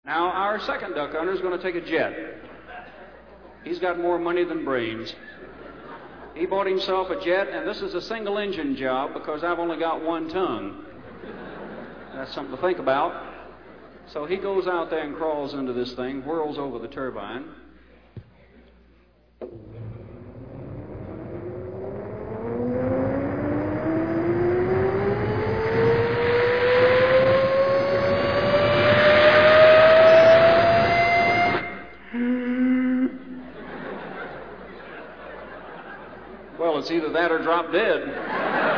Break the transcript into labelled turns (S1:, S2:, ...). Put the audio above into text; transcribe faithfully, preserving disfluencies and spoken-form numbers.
S1: Now, our second duck hunter is going to take a jet. He's got more money than brains. He bought himself a jet, and this is a single-engine job because I've only got one tongue. That's something to think about. So he goes out there and crawls into this thing, whirls over the turbine. Well, it's either that or drop dead.